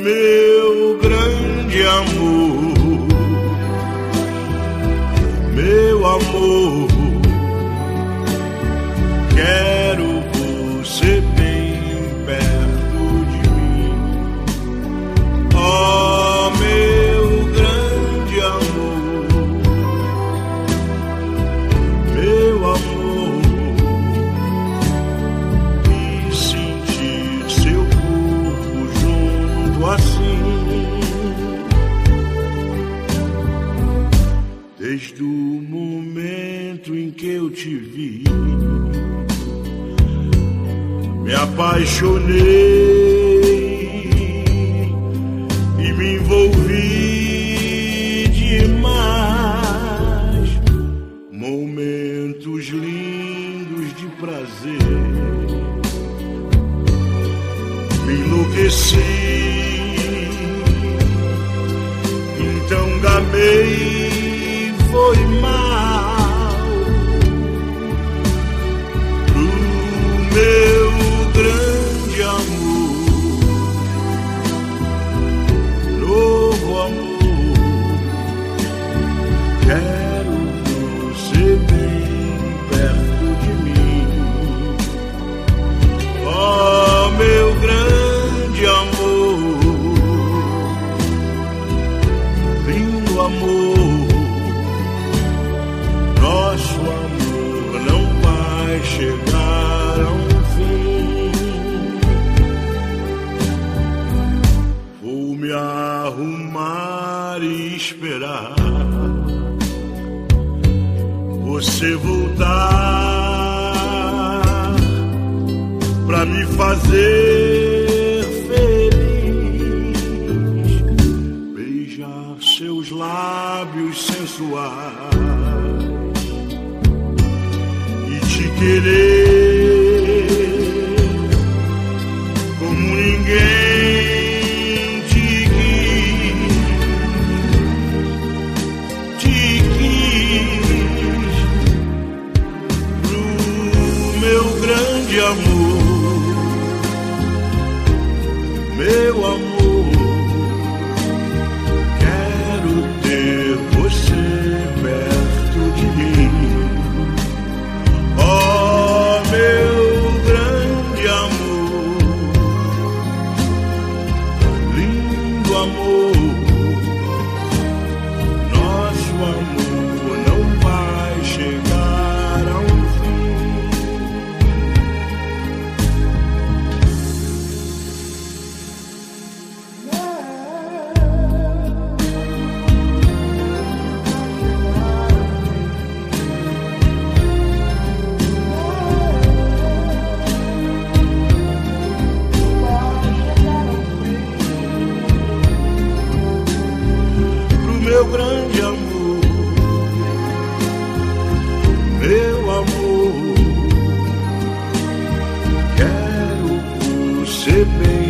meu grande amor, meu amor, quero você bem perto de mim. Oh, meu grande amor, meu amor, e sentir seu corpo junto assim. Desde o momento em que eu te vi, me apaixonei e me envolvi demais. Momentos lindos de prazer, me enlouqueci, então gamei, foi mal pro meu grande amor, novo amor, quero você bem perto de mim. Oh, meu grande amor, lindo amor, nosso amor não vai chegar a um fim. Vou me arrumar e esperar você voltar pra me fazer feliz, beijar seus lábios sensuais e te querer como ninguém te quis, pro meu grande amor, meu amor, quero ter você perto de mim. Oh, meu grande amor, lindo amor, nosso amor não vai chegar a um fim. Pro meu grande amor, meu amor, quero você bem